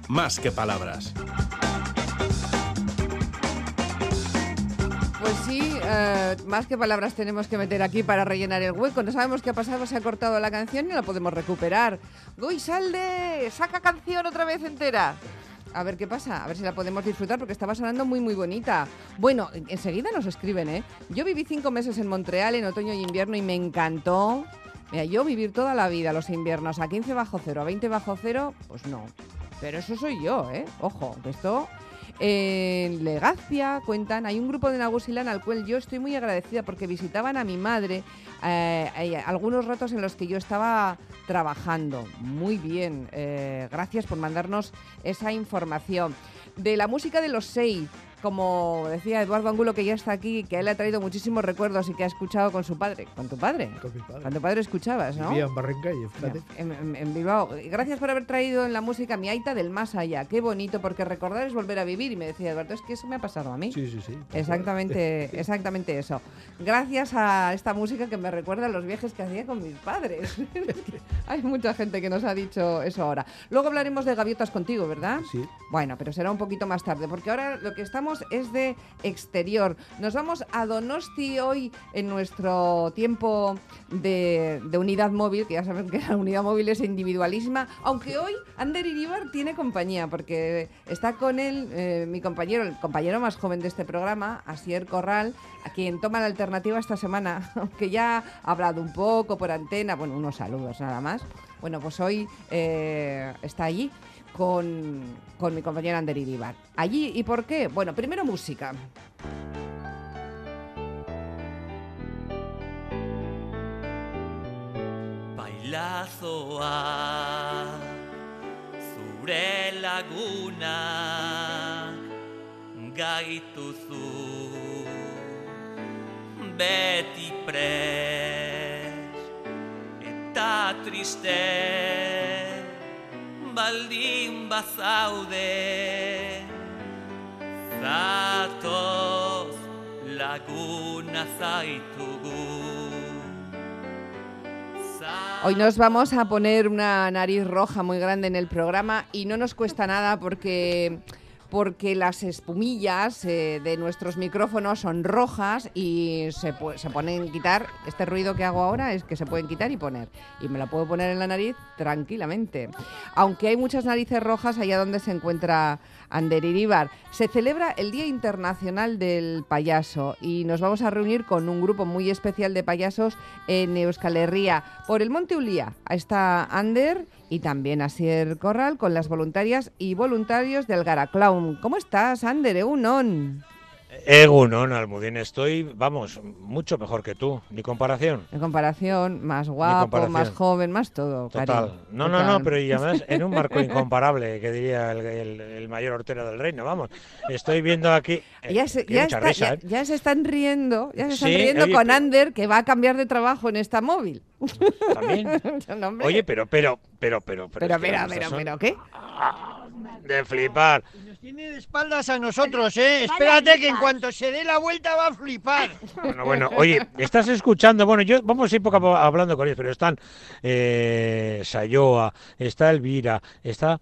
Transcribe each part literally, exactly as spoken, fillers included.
Más que palabras. Pues sí, eh, más que palabras tenemos que meter aquí para rellenar el hueco. No sabemos qué ha pasado, se ha cortado la canción y no la podemos recuperar. Goizalde, saca canción otra vez entera. A ver qué pasa, a ver si la podemos disfrutar porque estaba sonando muy muy bonita. Bueno, enseguida nos escriben, ¿eh? Yo viví cinco meses en Montreal en otoño y invierno y me encantó. Mira, yo vivir toda la vida los inviernos a quince bajo cero, a veinte bajo cero, pues no. Pero eso soy yo, ¿eh? Ojo, que esto... En Legazpia, cuentan, hay un grupo de Nagusilán al cual yo estoy muy agradecida porque visitaban a mi madre eh, eh, algunos ratos en los que yo estaba trabajando. Muy bien, eh, gracias por mandarnos esa información. De la música de los seis, como decía Eduardo Angulo, que ya está aquí, que a él le ha traído muchísimos recuerdos y que ha escuchado con su padre. ¿Con tu padre? Con mi padre. Con tu padre escuchabas, ¿no? Vivía en Barrancalle, fíjate. En, en, en Bilbao. Gracias por haber traído en la música mi Aita del más allá. Qué bonito, porque recordar es volver a vivir. Y me decía Eduardo, es que eso me ha pasado a mí. Sí, sí, sí. Exactamente, exactamente eso. Gracias a esta música que me recuerda a los viajes que hacía con mis padres. Hay mucha gente que nos ha dicho eso ahora. Luego hablaremos de gaviotas contigo, ¿verdad? Sí. Bueno, pero será un poquito más tarde, porque ahora lo que estamos es de exterior. Nos vamos a Donosti hoy en nuestro tiempo de, de unidad móvil, que ya saben que la unidad móvil es individualísima, aunque hoy Ander Iribar tiene compañía, porque está con él eh, mi compañero, el compañero más joven de este programa, Asier Corral, a quien toma la alternativa esta semana, aunque ya ha hablado un poco por antena, bueno, unos saludos nada más. Bueno, pues hoy eh, está allí con, con mi compañero Ander Iribar. Allí, ¿y por qué? Bueno, primero música. Bailazoa zure laguna gaituzu beti prest eta triste baldin bazaude zatoz laguna zaitugu. Hoy nos vamos a poner una nariz roja muy grande en el programa y no nos cuesta nada porque... porque las espumillas eh, de nuestros micrófonos son rojas y se, se pueden quitar. Este ruido que hago ahora es que se pueden quitar y poner. Y me la puedo poner en la nariz tranquilamente. Aunque hay muchas narices rojas allá donde se encuentra Ander Iribar. Se celebra el Día Internacional del Payaso y nos vamos a reunir con un grupo muy especial de payasos en Euskal Herria. Por el Monte Ulia está Ander y también Asier Corral con las voluntarias y voluntarios del Gara Clown. ¿Cómo estás, Ander? Egunon. Egunon, Almudín, estoy, vamos, mucho mejor que tú, ni comparación. En comparación, más guapo, comparación. más joven, más todo. Total. Cariño. No, Total. no, no, pero y además en un marco incomparable, que diría el, el, el mayor hortero del reino, vamos. Estoy viendo aquí... Eh, Ya se, que ya, mucha está, risa, ya, ¿eh? ya se están riendo, ya se están Sí, riendo oye, con pero- Ander, que va a cambiar de trabajo en esta móvil. También. No, hombre. Oye, pero, pero, pero, pero... pero, es que pero, las pero, cosas son pero, ¿qué? de flipar. Nos tiene de espaldas a nosotros, ¿eh? Espérate que en cuanto se dé la vuelta va a flipar. Bueno, bueno, oye, estás escuchando, bueno, yo vamos a ir poco a poco hablando con ellos, pero están eh, Sayoa, está Elvira, está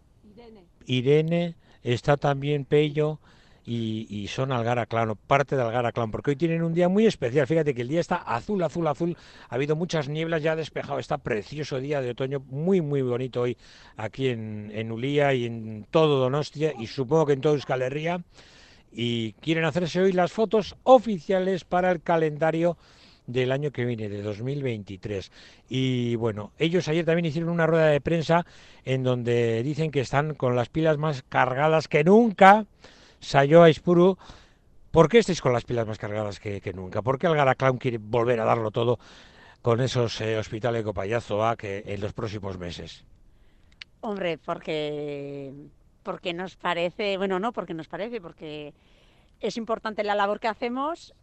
Irene, está también Pello y, y son Algara Clan, parte de Algara Clan, porque hoy tienen un día muy especial. Fíjate que el día está azul, azul, azul, ha habido muchas nieblas, ya ha despejado, está precioso día de otoño, muy, muy bonito hoy aquí en, en Ulía y en todo Donostia y supongo que en todo Euskal Herria. Y quieren hacerse hoy las fotos oficiales para el calendario del año que viene, de dos mil veintitrés. Y bueno, ellos ayer también hicieron una rueda de prensa en donde dicen que están con las pilas más cargadas que nunca. Sayoa Ispuru, ¿por qué estáis con las pilas más cargadas que, que nunca? ¿Por qué Algara Clown quiere volver a darlo todo con esos eh, hospitales de Payazoa que en los próximos meses? Hombre, porque porque nos parece, bueno, no porque nos parece, porque es importante la labor que hacemos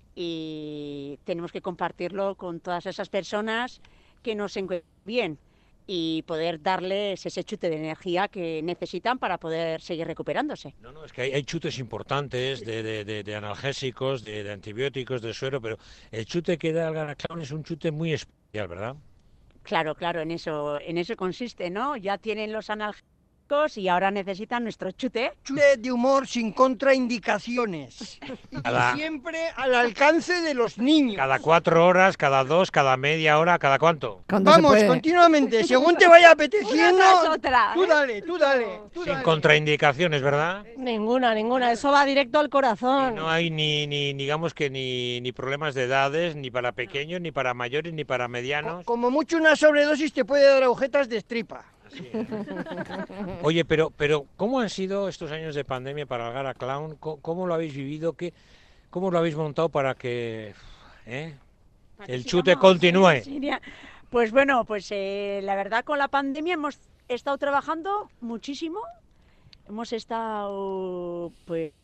y tenemos que compartirlo con todas esas personas que nos encuentran bien y poder darles ese chute de energía que necesitan para poder seguir recuperándose. No, no, es que hay, hay chutes importantes de, de, de, de analgésicos, de, de antibióticos, de suero, pero el chute que da Algara Clown es un chute muy especial, ¿verdad? Claro, claro, en eso, en eso consiste, ¿no? Ya tienen los analgésicos frescos y ahora necesitan nuestro chute. Chute de humor sin contraindicaciones. Y Cada- siempre al alcance de los niños. Cada cuatro horas, cada dos, cada media hora, ¿cada cuánto? Cuando se Vamos, puede. continuamente, según te vaya apeteciendo. Una tras otra. Tú dale, tú dale. Tú Sin dale. contraindicaciones, ¿verdad? Ninguna, ninguna. Eso va directo al Y corazón. no hay ni, ni digamos que ni, ni problemas de edades, ni para pequeños, ni para mayores, ni para medianos. Como mucho una sobredosis te puede dar agujetas de estripa. Así es. Oye, pero, pero ¿cómo han sido estos años de pandemia para el Gara Clown? ¿Cómo, cómo lo habéis vivido? ¿Qué, ¿Cómo lo habéis montado para que eh, Para que el sigamos chute en continúe? Siria. Pues bueno, pues eh, la verdad con la pandemia hemos estado trabajando muchísimo. Hemos estado pues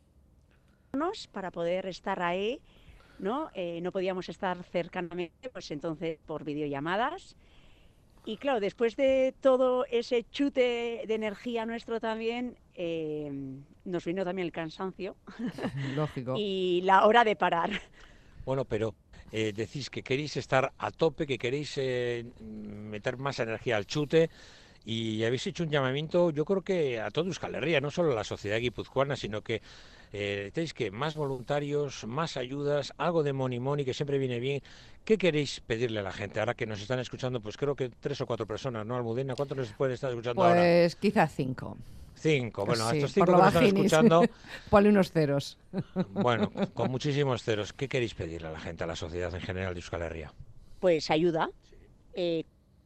para poder estar ahí, ¿no? Eh, no podíamos estar cercanamente, pues entonces por videollamadas. Y claro, después de todo ese chute de energía nuestro también, eh, nos vino también el cansancio Lógico. y la hora de parar. Bueno, pero eh, decís que queréis estar a tope, que queréis eh, meter más energía al chute y habéis hecho un llamamiento, yo creo que a toda Euskal Herria, no solo a la sociedad guipuzcoana, sino que eh, tenéis que más voluntarios, más ayudas, algo de money money que siempre viene bien. ¿Qué queréis pedirle a la gente ahora que nos están escuchando? Pues creo que tres o cuatro personas, ¿no, Almudena? ¿Cuántos nos pueden estar escuchando ahora? Pues quizás cinco. Cinco. Bueno, a Sí, estos por cinco lo que nos están bajinis. escuchando, Ponle unos ceros. bueno, con muchísimos ceros, ¿qué queréis pedirle a la gente, a la sociedad en general de Euskal Herria? Pues ayuda. Eh,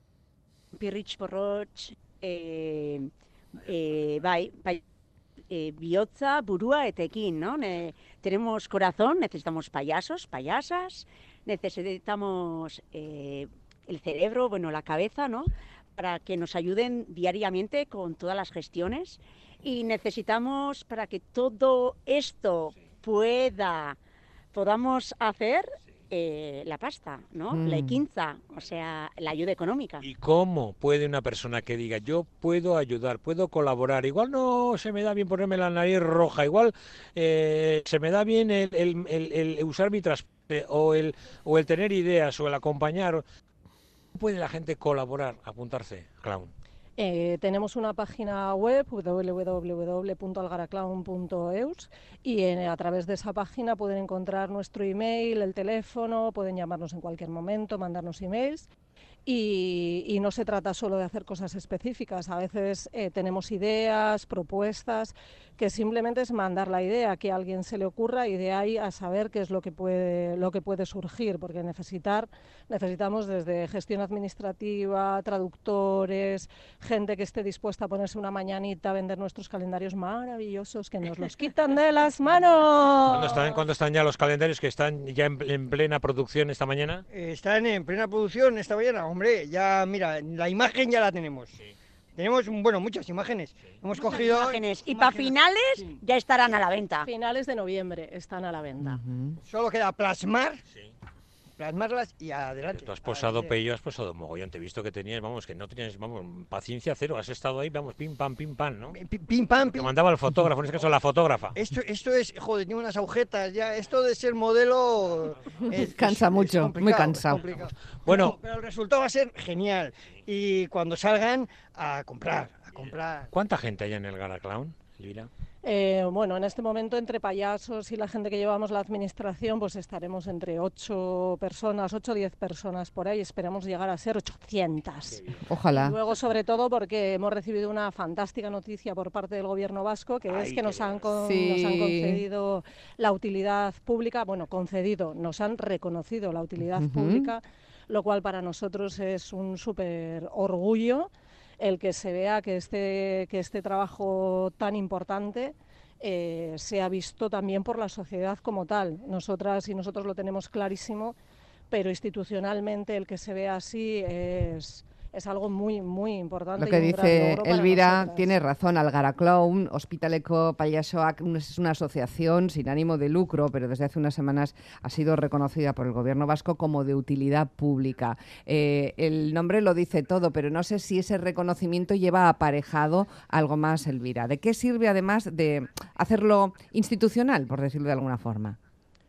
Pirrich porrotx, eh, eh, bai, bai, eh, bihotza, burua eta ekin, ¿no? Ne- tenemos corazón, necesitamos payasos, payasas, necesitamos eh, el cerebro, bueno, la cabeza, ¿no? Para que nos ayuden diariamente con todas las gestiones y necesitamos para que todo esto pueda, podamos hacer eh, la pasta, ¿no? La Mm. equinza, o sea, la ayuda económica. ¿Y cómo puede una persona que diga, yo puedo ayudar, puedo colaborar? Igual no se me da bien ponerme la nariz roja, igual eh, se me da bien el, el- el- el usar mi transporte o el, o el tener ideas o el acompañar. ¿Cómo puede la gente colaborar, apuntarse, Clown? Eh, tenemos una página web, w w w punto algaraclown punto e u s, y eh, a través de esa página pueden encontrar nuestro email, el teléfono, pueden llamarnos en cualquier momento, mandarnos emails. Y, y no se trata solo de hacer cosas específicas, a veces eh, tenemos ideas, propuestas, que simplemente es mandar la idea, que a alguien se le ocurra y de ahí a saber qué es lo que puede, lo que puede surgir, porque necesitar, necesitamos desde gestión administrativa, traductores, gente que esté dispuesta a ponerse una mañanita a vender nuestros calendarios maravillosos que nos los quitan de las manos. ¿Cuándo están, cuándo están ya los calendarios que están ya en, en plena producción esta mañana? Eh, Están en plena producción esta mañana, hombre, ya mira, la imagen ya la tenemos. Tenemos, bueno, muchas imágenes. Hemos cogido Imágenes. Y para finales Sí. ya estarán a la venta. Finales de noviembre están a la venta. Ujú. Solo queda plasmar, Sí. plasmarlas y adelante. Tú has posado, Adelante. Pello, has posado mogollón. Te he visto que tenías, vamos, que no tenías, vamos, paciencia cero. Has estado ahí, vamos, pim, pam, pim, pam, ¿no? Pi- Pim, pam, Te pim. mandaba el fotógrafo, en este caso la fotógrafa. Esto, esto es, joder, tiene unas agujetas ya. Esto de ser modelo. es- Cansa es- es mucho, muy complicado, es cansado. complicado. Bueno. Pero, pero el resultado va a ser genial. Y cuando salgan, a comprar, a comprar. ¿Cuánta gente hay en el Gara Clown, Elvira? Eh, bueno, en este momento entre payasos y la gente que llevamos la administración, pues estaremos entre ocho personas, ocho o diez personas por ahí. Esperamos llegar a ser ochocientas. Ojalá. Y luego, sobre todo, porque hemos recibido una fantástica noticia por parte del Gobierno vasco, que es Ay, que nos qué han, con- Sí. nos han concedido la utilidad pública, bueno, concedido, nos han reconocido la utilidad Ujú. pública, lo cual para nosotros es un súper orgullo el que se vea que este, que este trabajo tan importante eh, sea visto también por la sociedad como tal. Nosotras y nosotros lo tenemos clarísimo, pero institucionalmente el que se vea así es, es algo muy, muy importante. Lo que y un gran dice logro para Elvira nosotras. tiene razón. Algara Clown, Hospitaleko Payasoak, es una asociación sin ánimo de lucro, pero desde hace unas semanas ha sido reconocida por el Gobierno vasco como de utilidad pública. Eh, el nombre lo dice todo, pero no sé si ese reconocimiento lleva aparejado algo más, Elvira. ¿De qué sirve además de hacerlo institucional, por decirlo de alguna forma?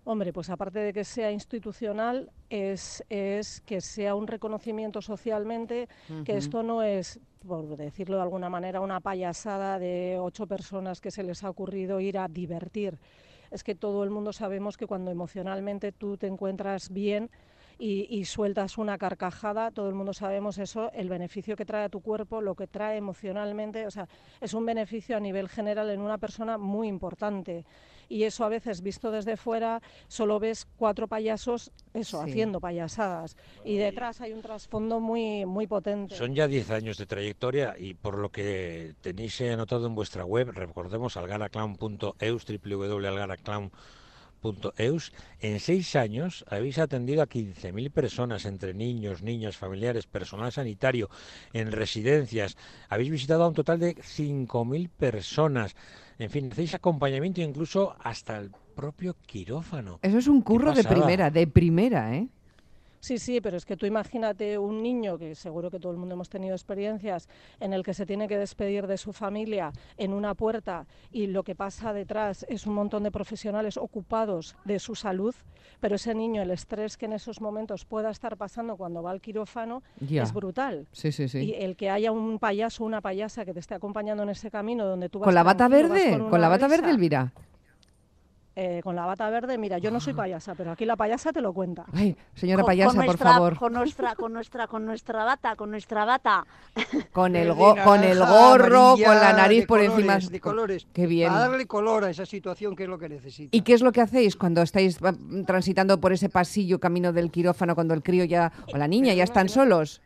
Hombre, pues aparte de que sea institucional, es, es que sea un reconocimiento socialmente, uh-huh. que esto no es, por decirlo de alguna manera, una payasada de ocho personas que se les ha ocurrido ir a divertir. Es que todo el mundo sabemos que cuando emocionalmente tú te encuentras bien y, y sueltas una carcajada, todo el mundo sabemos eso, el beneficio que trae a tu cuerpo, lo que trae emocionalmente, o sea, es un beneficio a nivel general en una persona muy importante. Y eso a veces, visto desde fuera, solo ves cuatro payasos, eso, sí. haciendo payasadas. Y detrás hay un trasfondo muy, muy potente. Son ya diez años de trayectoria y por lo que tenéis anotado en vuestra web, recordemos algaraclown punto eus, doble u doble u doble punto algaraclown punto eus, en seis años habéis atendido a quince mil personas, entre niños, niñas, familiares, personal sanitario, en residencias. Habéis visitado a un total de cinco mil personas. En fin, hacéis acompañamiento incluso hasta el propio quirófano. Eso es un curro de primera, de primera, ¿eh? Sí, sí, pero es que tú imagínate un niño, que seguro que todo el mundo hemos tenido experiencias, en el que se tiene que despedir de su familia en una puerta y lo que pasa detrás es un montón de profesionales ocupados de su salud, pero ese niño, el estrés que en esos momentos pueda estar pasando cuando va al quirófano ya. es brutal. Sí, sí, sí. Y el que haya un payaso o una payasa que te esté acompañando en ese camino donde tú vas ¿Con la bata verde? Con, ¿Con la bata risa, verde, Elvira? Eh, con la bata verde, mira, yo no soy payasa, pero aquí la payasa te lo cuenta. Ay, señora con, payasa, con nuestra, por favor. Con nuestra, con nuestra, con nuestra bata, con nuestra bata. Con el, go con el gorro, amarilla, con la nariz por colores, encima. De colores. Qué bien. Para darle color a esa situación, que es lo que necesita. ¿Y qué es lo que hacéis cuando estáis transitando por ese pasillo, camino del quirófano, cuando el crío ya, o la niña ya están solos?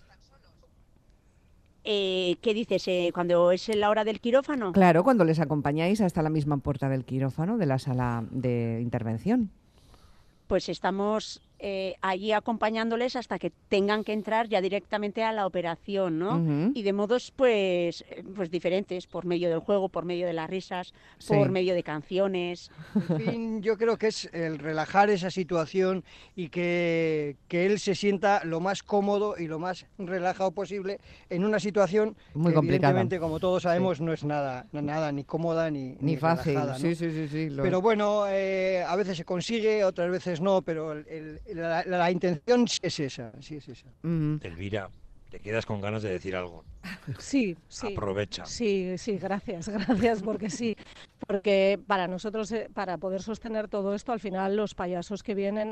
Eh, ¿Qué dices? Eh, ¿Cuando es la hora del quirófano? Claro, cuando les acompañáis hasta la misma puerta del quirófano, de la sala de intervención. Pues estamos eh, allí acompañándoles hasta que tengan que entrar ya directamente a la operación, ¿no? Uh-huh. Y de modos pues, pues diferentes, por medio del juego, por medio de las risas, sí. por medio de canciones. En fin, yo creo que es el relajar esa situación y que, que él se sienta lo más cómodo y lo más relajado posible en una situación muy que complicada. Evidentemente, como todos sabemos, sí. no es nada, no, nada ni cómoda ni, ni, ni fácil. Relajada, ¿no? Sí, sí, sí, sí, lo... Pero bueno, eh, a veces se consigue, otras veces no, pero el, el, la, la, la intención sí es esa, sí es esa. Mm. Elvira, te quedas con ganas de decir algo. Sí, sí. Aprovecha. Sí, sí, gracias, gracias, porque sí. Porque para nosotros, eh, para poder sostener todo esto, al final los payasos que vienen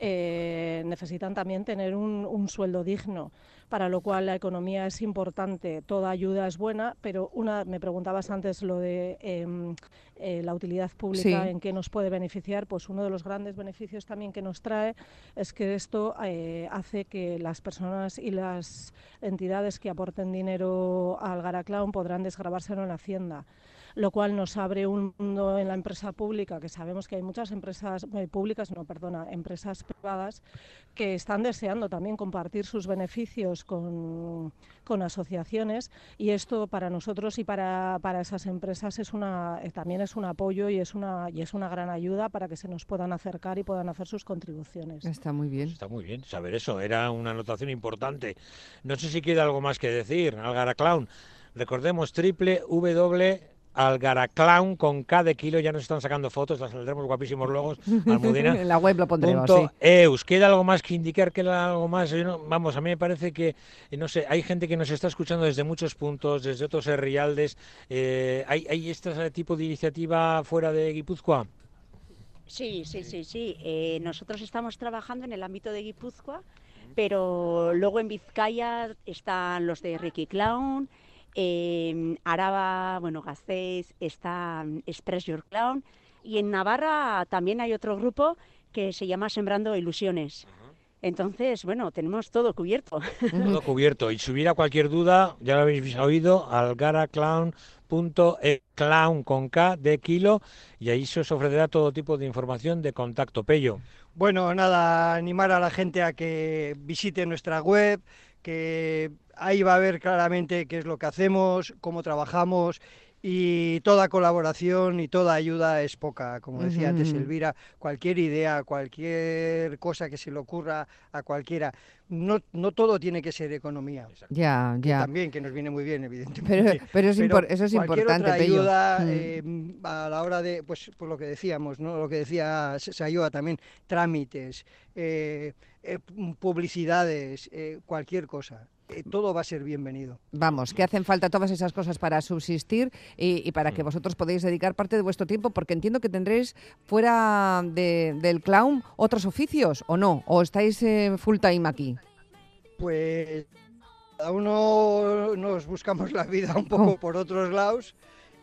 eh, necesitan también tener un, un sueldo digno, para lo cual la economía es importante, toda ayuda es buena, pero una, me preguntabas antes lo de eh, eh, la utilidad pública, sí. en qué nos puede beneficiar, pues uno de los grandes beneficios también que nos trae es que esto eh, hace que las personas y las entidades que aporten dinero al Algaraclown podrán desgrabárselo en la Hacienda, lo cual nos abre un mundo en la empresa pública, que sabemos que hay muchas empresas eh, públicas, no, perdona, empresas privadas que están deseando también compartir sus beneficios con, con asociaciones, y esto para nosotros y para, para esas empresas es una, eh, también es un apoyo y es una, y es una gran ayuda para que se nos puedan acercar y puedan hacer sus contribuciones. Está muy bien. Está muy bien saber eso, era una anotación importante. No sé si queda algo más que decir, Algaraclown. Recordemos, triple w w w Algaraclown con K de kilo, ya nos están sacando fotos, las saldremos guapísimos luego, Almudena. En la web lo pondremos, punto sí. eus. ¿Queda algo más que indicar? ¿Queda algo más? Yo no, vamos, a mí me parece que, no sé, hay gente que nos está escuchando desde muchos puntos, desde otros herrialdes. Eh, ¿hay, ¿Hay este tipo de iniciativa fuera de Guipúzcoa? Sí, sí, sí, sí. Eh, nosotros estamos trabajando en el ámbito de Guipúzcoa, pero luego en Vizcaya están los de Ricky Clown. En Araba, bueno, Gasteiz, está Express Your Clown, y en Navarra también hay otro grupo que se llama Sembrando Ilusiones. Entonces, bueno, tenemos todo cubierto. Todo cubierto. Y si hubiera cualquier duda, ya lo habéis oído, algaraclown punto e, clown con K de kilo, y ahí se os ofrecerá todo tipo de información de contacto. Pello. Bueno, nada, animar a la gente a que visite nuestra web, que ahí va a ver claramente qué es lo que hacemos, cómo trabajamos y toda colaboración y toda ayuda es poca, como decía Ujú, antes ujú. Elvira, cualquier idea, cualquier cosa que se le ocurra a cualquiera, no, no todo tiene que ser economía, Ya, que ya. también, que nos viene muy bien, Pero, evidentemente, pero, es pero impor- eso es cualquier importante, otra Pello. ayuda Mm. eh, a la hora de, pues, pues lo que decíamos, ¿no? Lo que decía Sayoa también, trámites, eh, eh, publicidades, eh, cualquier cosa, eh, todo va a ser bienvenido. Vamos, que hacen falta todas esas cosas para subsistir y, y para que Mm. vosotros podáis dedicar parte de vuestro tiempo, porque entiendo que tendréis fuera de- del clown otros oficios, ¿o no? ¿O estáis eh, full time aquí? Pues cada uno nos buscamos la vida un poco Oh. por otros lados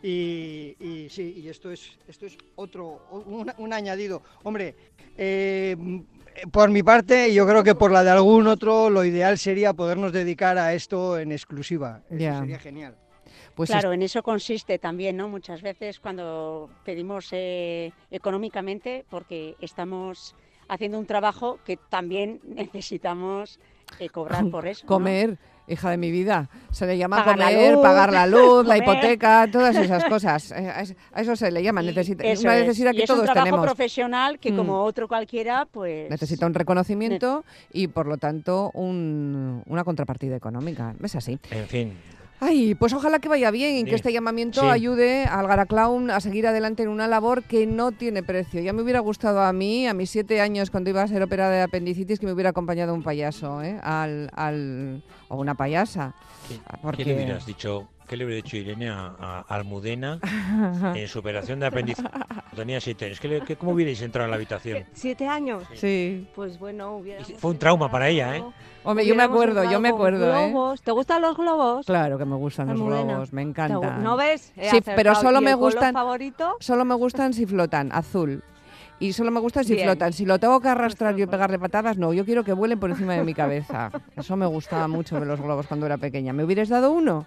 y, y sí, y esto es esto es otro un, un añadido. Hombre, eh, por mi parte, yo creo que por la de algún otro, lo ideal sería podernos dedicar a esto en exclusiva. Eso Ya. sería genial. Pues Claro, en eso consiste también, ¿no? Muchas veces cuando pedimos eh, económicamente, porque estamos haciendo un trabajo que también necesitamos eh, cobrar por eso, ¿no? comer, hija de mi vida. Se le llama Pagar la comer, luz, pagar la luz, la comer. hipoteca, todas esas cosas. Eh, A eso- a eso se le llama. Y Necesita, eso una es. necesidad Y que es un todos trabajo tenemos. profesional que Mm. como otro cualquiera, pues... Necesita un reconocimiento y, por lo tanto, un- una contrapartida económica. Es así. En fin. Ay, pues ojalá que vaya bien y que Sí. este llamamiento Sí. ayude al Gara Clown a seguir adelante en una labor que no tiene precio. Ya me hubiera gustado a mí, a mis siete años, cuando iba a ser operada de apendicitis, que me hubiera acompañado un payaso, ¿eh? Al, al, o una payasa. ¿Qué, Porque- qué le hubieras dicho? ¿Qué le hubiera dicho Irene a, a Almudena en su operación de apéndice? Tenía siete años. ¿Qué le- qué- ¿Cómo hubierais entrado en la habitación? ¿Siete años? Sí. Pues bueno, hubiera. Fue un trauma para ella, ¿eh? Hombre, yo me acuerdo, yo me acuerdo, ¿eh? globos. ¿Te gustan los globos? Claro que me gustan los Almudena. globos, me ¿Te gu- encantan. ¿No ves? He Sí, acertado. pero solo ¿Y me el color gustan- favorito? Solo me gustan si flotan, azul. Y solo me gustan si Bien. flotan. Si lo tengo que arrastrar yo y Nuestro pegarle patadas, no. Yo quiero que vuelen por encima de mi cabeza. Eso me gustaba mucho de los globos cuando era pequeña. ¿Me hubieras dado uno?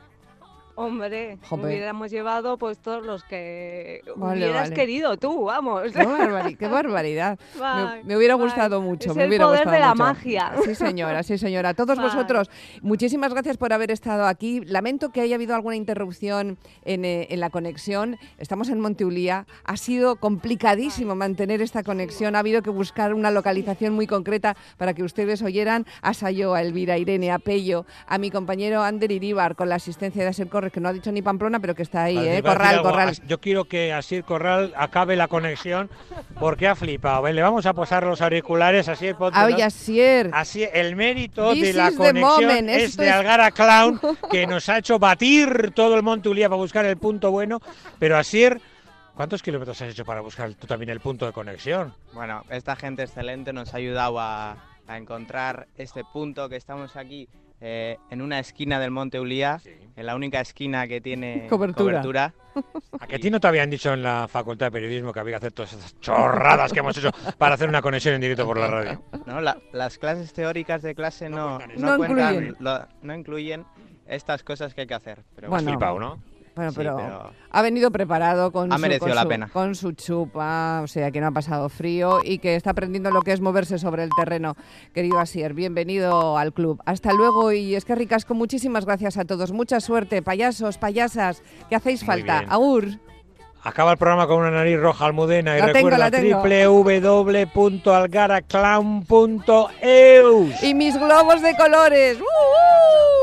Hombre, Jope. hubiéramos llevado pues todos los que Vale, hubieras vale. querido tú, vamos. Qué, barbari- qué barbaridad. Vai, Me, me hubiera vai. gustado mucho. Es me el hubiera poder gustado de la mucho. magia. Sí, señora, sí, señora. A todos Vai. vosotros, muchísimas gracias por haber estado aquí. Lamento que haya habido alguna interrupción en, eh, en la conexión. Estamos en Monteulía. Ha sido complicadísimo mantener esta conexión. Ha habido que buscar una localización muy concreta para que ustedes oyeran a Sayo, a Elvira, a Irene, a Pello, a mi compañero Ander Iríbar, con la asistencia de Aser Corres, que no ha dicho ni Pamplona, pero que está ahí, Vale, ¿eh? iba a decir Corral, algo. corral. As- Yo quiero que Asir Corral acabe la conexión porque ha flipado. ¿eh? Le vamos a posar los auriculares, así Ay, Asier. Así, el mérito This de la is the conexión moment, es esto de es- Algara Clown, que nos ha hecho batir todo el Monte Ulía para buscar el punto bueno. Pero Asier, ¿cuántos kilómetros has hecho para buscar tú también el punto de conexión? Bueno, esta gente excelente nos ha ayudado a, a encontrar este punto que estamos aquí eh, en una esquina del Monte Ulía, en la única esquina que tiene Cobertura. cobertura. ¿A que a ti no te habían dicho en la Facultad de Periodismo que había que hacer todas esas chorradas que hemos hecho para hacer una conexión en directo por la radio? ¿No? La- las clases teóricas de clase no, cuentan no, eso. No cuentan, incluyen. lo- no incluyen estas cosas que hay que hacer. Pero Bueno, Has flipado, ¿no? Bueno, sí, pero, pero- ha venido preparado con, Ha su, merecido con la su- pena. con su chupa, o sea, que no ha pasado frío y que está aprendiendo lo que es moverse sobre el terreno. Querido Asier, bienvenido al club. Hasta luego y es que ricasco, muchísimas gracias a todos. Mucha suerte, payasos, payasas, que hacéis Muy falta. bien. Aur. Acaba el programa con una nariz roja Almudena y La tengo, recuerda la tengo. doble u doble u doble u punto algaraclown punto eus. Y mis globos de colores. ¡Uh, uh!